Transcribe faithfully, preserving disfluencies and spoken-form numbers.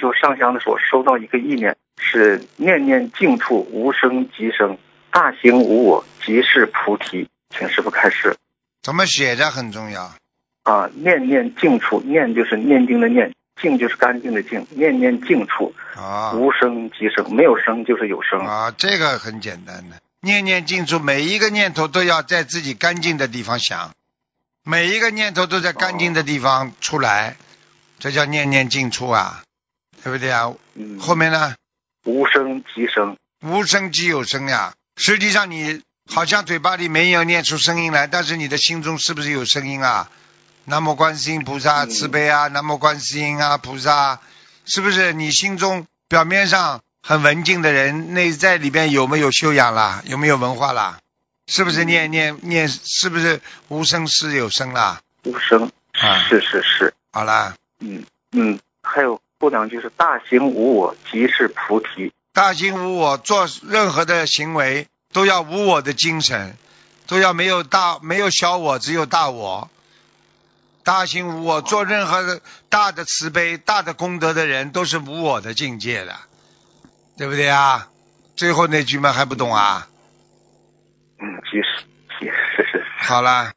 候上香的时候收到一个意念，是念念净处无声即生，大行无我即是菩提，请师父开示。 怎么写的很重要啊，念念净处，念就是念经的念，净就是干净的净，念念净处啊， 无声即生，没有声就是有声啊，这个很简单的，念念净处，每一个念头都要在自己干净的地方想，每一个念头都在干净的地方出来，这叫念念净处啊，对不对啊？ 嗯， 后面呢？ 无声即生， 无声即有声呀。实际上你好像嘴巴里没有念出声音来，但是你的心中是不是有声音啊？南无观世音菩萨慈悲啊，南无观世音啊菩萨，是不是你心中表面上很文静的人，内在里边有没有修养啦？有没有文化啦？是不是念念念？是不是无声是有声啦？ 无声， 啊， 是是是， 好啦。 嗯嗯，还有后两句是大行无我即是菩提， 大行无我，做任何的行为都要无我的精神，都要没有大没有小我，只有大我。大行无我，做任何的大的慈悲、大的功德的人，都是无我的境界的，对不对啊？最后那句嘛还不懂啊？ 嗯，即是是是是， 好了，